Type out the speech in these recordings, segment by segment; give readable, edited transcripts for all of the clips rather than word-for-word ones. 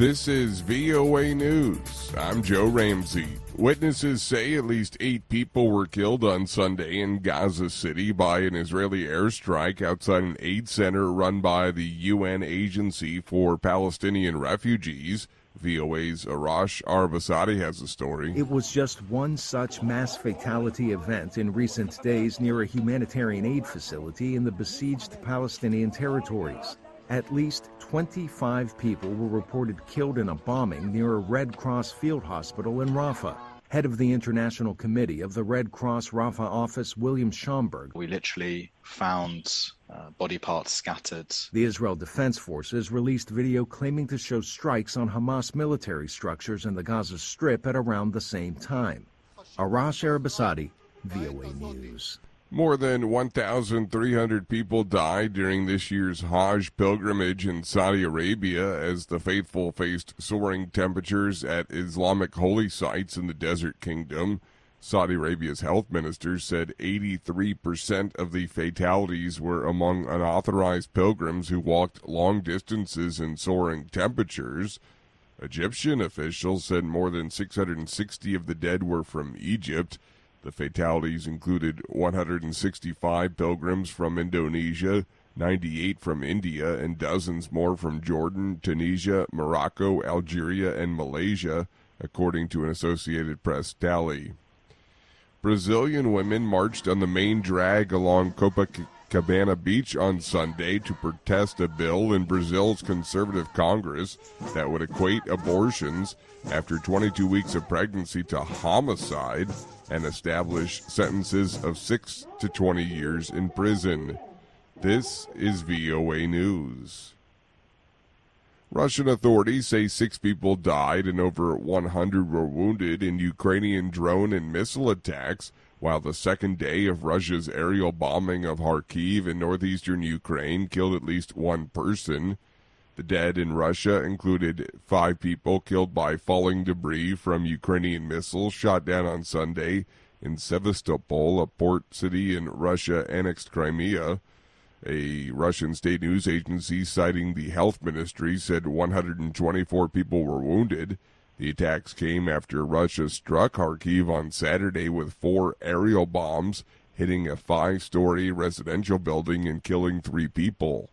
This is VOA News. I'm Joe Ramsey. Witnesses say at least 8 people were killed on Sunday in Gaza City by an Israeli airstrike outside an aid center run by the UN Agency for Palestinian Refugees. VOA's Arash Arabasadi has the story. It was just one such mass fatality event in recent days near a humanitarian aid facility in the besieged Palestinian territories. At least 25 people were reported killed in a bombing near a Red Cross field hospital in Rafah. Head of the International Committee of the Red Cross Rafah office, William Schomburg. We literally found body parts scattered. The Israel Defense Forces released video claiming to show strikes on Hamas military structures in the Gaza Strip at around the same time. Arash Arabasadi, VOA News. More than 1,300 people died during this year's Hajj pilgrimage in Saudi Arabia as the faithful faced soaring temperatures at Islamic holy sites in the Desert Kingdom. Saudi Arabia's health minister said 83% of the fatalities were among unauthorized pilgrims who walked long distances in soaring temperatures. Egyptian officials said more than 660 of the dead were from Egypt. The fatalities included 165 pilgrims from Indonesia, 98 from India, and dozens more from Jordan, Tunisia, Morocco, Algeria, and Malaysia, according to an Associated Press tally. Brazilian women marched on the main drag along Copacabana Beach on Sunday to protest a bill in Brazil's conservative Congress that would equate abortions after 22 weeks of pregnancy to homicide and establish sentences of 6 to 20 years in prison. This is VOA News. Russian authorities say 6 people died and over 100 were wounded in Ukrainian drone and missile attacks, while the second day of Russia's aerial bombing of Kharkiv in northeastern Ukraine killed at least 1 person. The dead in Russia included 5 people killed by falling debris from Ukrainian missiles shot down on Sunday in Sevastopol, a port city in Russia-annexed Crimea. A Russian state news agency citing the health ministry said 124 people were wounded. The attacks came after Russia struck Kharkiv on Saturday with 4 aerial bombs, hitting a 5-story residential building and killing 3 people.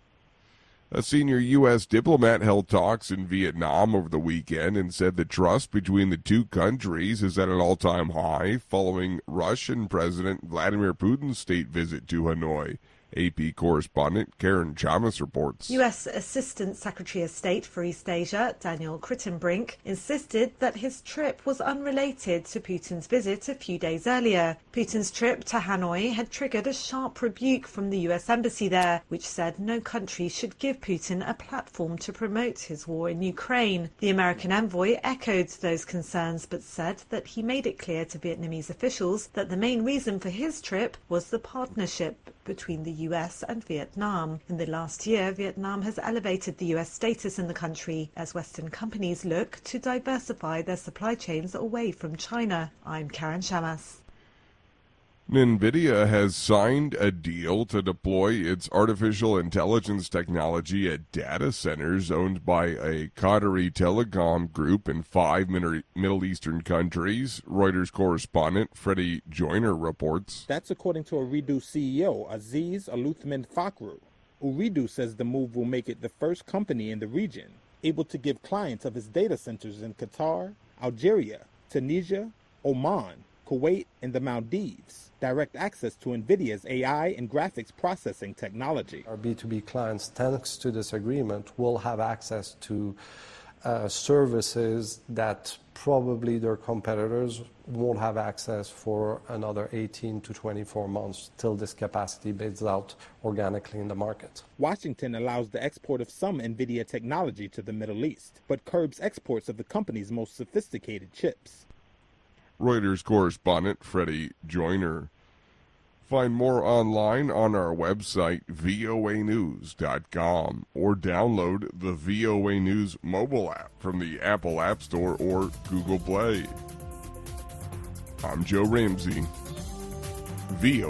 A senior U.S. diplomat held talks in Vietnam over the weekend and said the trust between the two countries is at an all-time high following Russian President Vladimir Putin's state visit to Hanoi. AP correspondent Karen Chalmers reports. U.S. Assistant Secretary of State for East Asia, Daniel Crittenbrink, insisted that his trip was unrelated to Putin's visit a few days earlier. Putin's trip to Hanoi had triggered a sharp rebuke from the U.S. Embassy there, which said no country should give Putin a platform to promote his war in Ukraine. The American envoy echoed those concerns, but said that he made it clear to Vietnamese officials that the main reason for his trip was the partnership between the US and Vietnam. In the last year, Vietnam has elevated the US status in the country as Western companies look to diversify their supply chains away from China. I'm Karen Shamas. NVIDIA has signed a deal to deploy its artificial intelligence technology at data centers owned by a Qatari telecom group in 5 Middle Eastern countries. Reuters correspondent Freddie Joyner reports. That's according to Ooredoo CEO Aziz Aluthman Fakhru. Ooredoo says the move will make it the first company in the region able to give clients of its data centers in Qatar, Algeria, Tunisia, Oman, Kuwait, and the Maldives direct access to NVIDIA's AI and graphics processing technology. Our B2B clients, thanks to this agreement, will have access to services that probably their competitors won't have access for another 18 to 24 months till this capacity builds out organically in the market. Washington allows the export of some NVIDIA technology to the Middle East, but curbs exports of the company's most sophisticated chips. Reuters correspondent Freddie Joyner. Find more online on our website, voanews.com, or download the VOA News mobile app from the Apple App Store or Google Play. I'm Joe Ramsey, VOA